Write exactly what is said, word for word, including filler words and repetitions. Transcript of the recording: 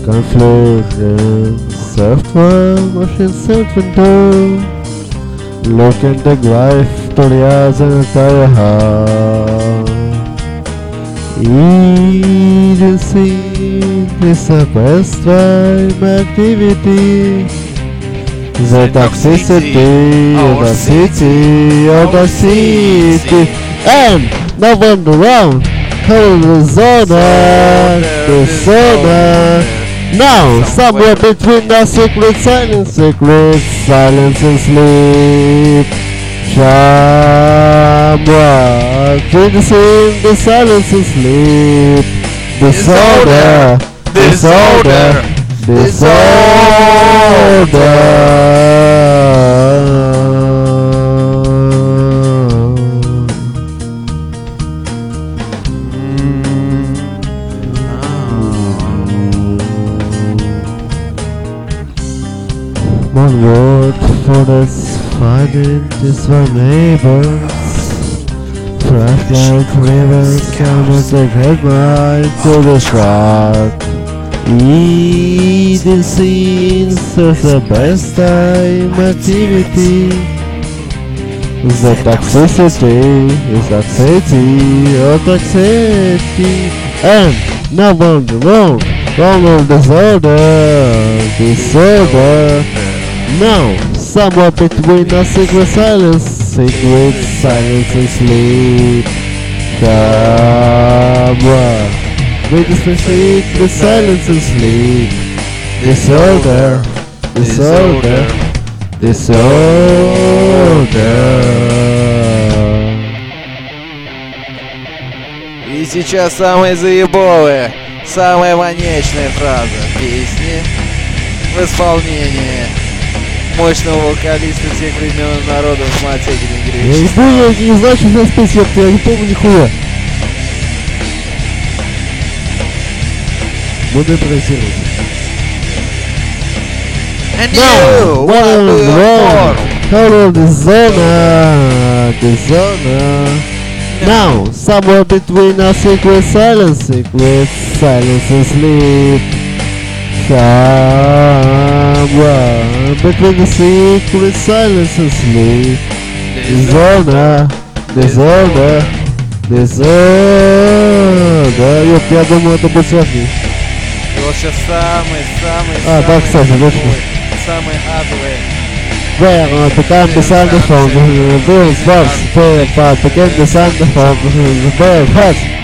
confluence, software, machine self-control. Look at the graph to the eyes and entire heart. Agency is a best time activity. The toxicity of the city, of the city. And no one around. Hold the zona, the zona. Now, somewhere between the secret silence, secret silence and sleep. Somewhere between the silence and sleep. Disorder, disorder, disorder. One word for this fighting is my neighbors. Flashlight rivers counters the headline to the shark. Eating scenes is the best time activity. The toxicity is toxicity or toxicity. And no one wrong. Wrong of disorder, disorder. Now, somewhere between a secret silence, secret silence and sleep. Somewhere between secret silence and sleep. Disorder, disorder, disorder. И сейчас самая заебовая, самая маньячная фраза песни в исполнении мощного вокалиста всех времен и народов Матеги Я не Негревич. помню, я не знаю, что за песня, я не помню нихуя. Буду импровизировать. And Now, you, what what do is you wrong? want? Hello, the zona, the zona. Now, somewhere between a secret silence, secret silence and sleep. Somewhere between the secret silence and sleep. Disorder, disorder, disorder. Ёп, я думаю, это будет сложнее. И вот сейчас самый-самый А, да, кстати, точно. самый адовый. Where uh, became the sound of the very first, but became the sound of the very first.